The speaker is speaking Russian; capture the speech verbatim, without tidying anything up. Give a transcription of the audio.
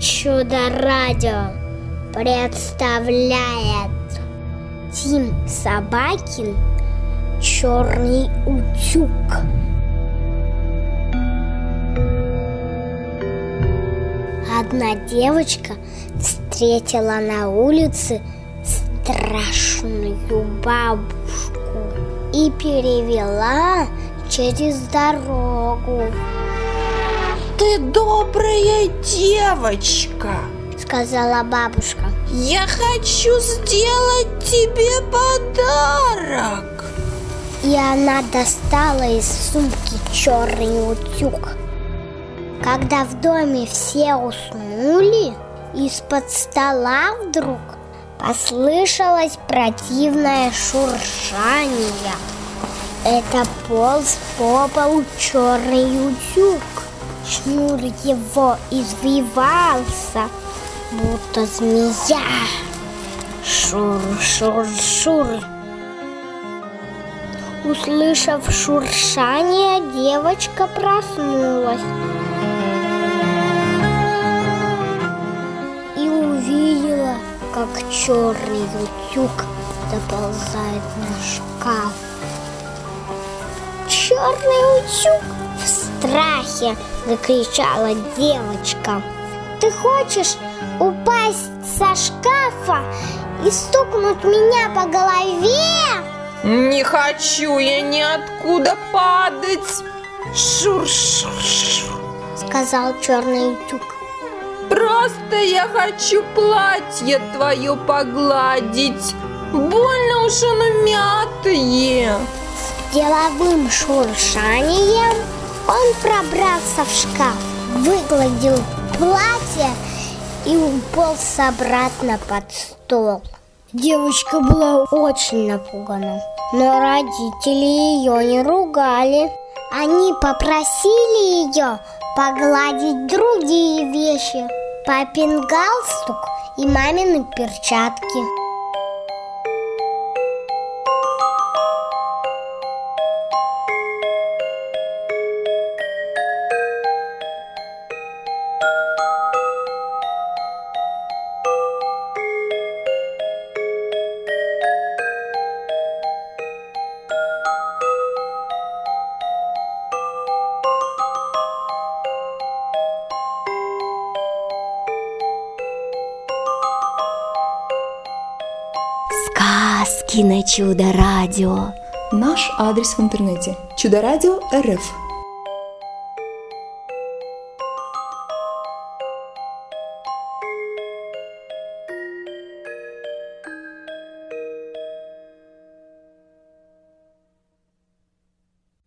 Чудо-радио представляет Тим Собакин «Черный утюг». Одна девочка встретила на улице страшную бабушку и перевела через дорогу. «Ты добрая девочка», — сказала бабушка. «Я хочу сделать тебе подарок». И она достала из сумки черный утюг. Когда в доме все уснули, из-под стола вдруг послышалось противное шуршание. Это полз по полу черный утюг. Шнур его извивался, будто змея. Шур-шур-шур. Услышав шуршание, девочка проснулась и увидела, как черный утюг заползает на шкаф. «Черный утюг!» — в страхе закричала девочка. «Ты хочешь упасть со шкафа и стукнуть меня по голове?» «Не хочу я ниоткуда падать!» «Шур-шур-шур!» — сказал черный утюг. «Просто я хочу платье твое погладить. Больно уж оно мятое!» С деловым шуршанием он пробрался в шкаф, выгладил платье и уполз обратно под стол. Девочка была очень напугана, но родители ее не ругали. Они попросили ее погладить другие вещи: папин галстук и мамины перчатки. Сказки на Чудо-радио. Наш адрес в интернете: чудо радио точка эр эф.